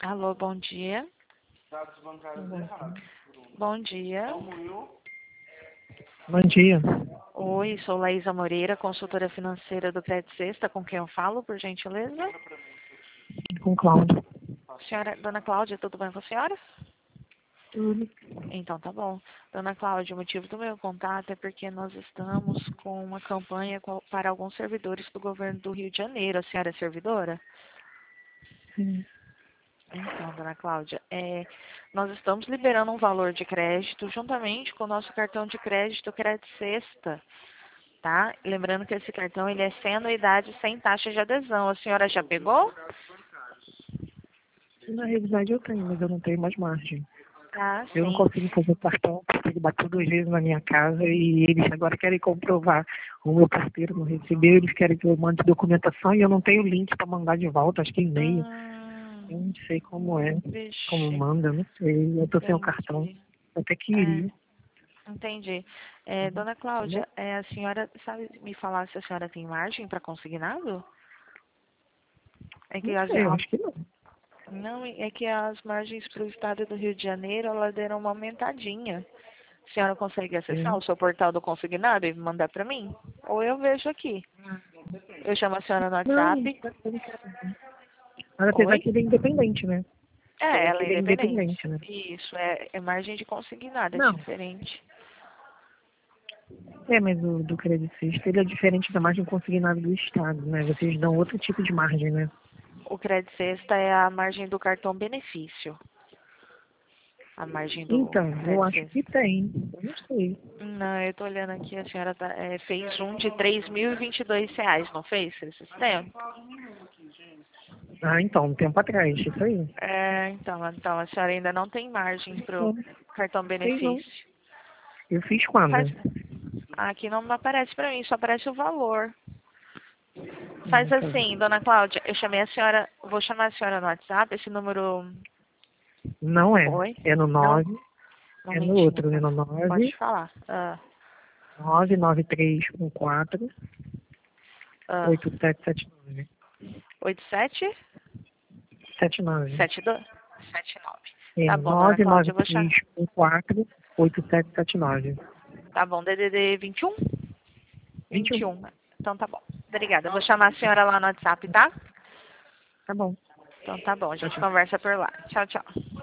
Alô, bom dia. Dados bancários errados. Bom dia. Bom dia. Oi, sou Laísa Moreira, consultora financeira do Crédito Sexta, com quem eu falo, por gentileza? Com Cláudio. Senhora, dona Cláudia, tudo bem com a senhora? Tudo. Então tá bom. Dona Cláudia, o motivo do meu contato é porque nós estamos com uma campanha para alguns servidores do governo do Rio de Janeiro. A senhora é servidora? Sim. Então, dona Cláudia, nós estamos liberando um valor de crédito juntamente com o nosso cartão de crédito Crédito Sexta, tá? Lembrando que esse cartão ele é sem anuidade, sem taxa de adesão. A senhora já pegou? Na realidade eu tenho, mas eu não tenho mais margem. Ah, Eu não sim. consigo fazer cartão, porque ele bateu 2 vezes na minha casa e eles agora querem comprovar. O meu parceiro não recebeu, eles querem que eu mande documentação e eu não tenho link para mandar de volta, acho que e-mail. Eu não sei como é, como Vixe, manda, eu não sei. Eu tô sem o cartão, entendi. eu até queria. Entendi. Dona Tá bom? Cláudia, a senhora sabe me falar se a senhora tem margem para consignado? É que Não sei, eu acho que não. não, é que as margens para o estado do Rio de Janeiro, elas deram uma aumentadinha. A senhora consegue acessar Sim. o seu portal do consignado e mandar para mim? Ou eu vejo aqui. Eu chamo a senhora no Não, WhatsApp. mas apesar Oi? que ele é independente, né? Apesar Ela que é ele é independente. independente, né? Isso, é margem de consignado, é Não. diferente. Mas o do Credit Suisse, ele é diferente da margem consignada do Estado, né? Vocês dão outro tipo de margem, né? O Crédito Sexta é a margem do cartão benefício. A margem do Então, eu Crédito acho Sexta. que tem. Eu não sei. Não, eu tô olhando aqui, a senhora fez um de R$ 3.022, não fez esse tempo? Ah, então, um tempo atrás, isso aí. Então, a senhora ainda não tem margem pro Não, cartão sei não. benefício. Eu fiz quando? Faz, aqui não aparece pra mim, só aparece o valor. Faz Então, assim, dona Cláudia, eu chamei a senhora, vou chamar a senhora no WhatsApp, esse número. não é. Oi? É no Não, 9, é no momentinho, outro, é no 9, pode falar. 99314 Ah, 8779. 87? 79. 72? 79. É Tá bom, dona Cláudia, eu vou chamar. 99314 8779. Tá bom, DDD 21? 21. 21. Então tá bom. Obrigada. Eu vou chamar a senhora lá no WhatsApp, tá? Tá bom. Então tá bom, a Tchau, gente tchau. conversa por lá. Tchau, tchau.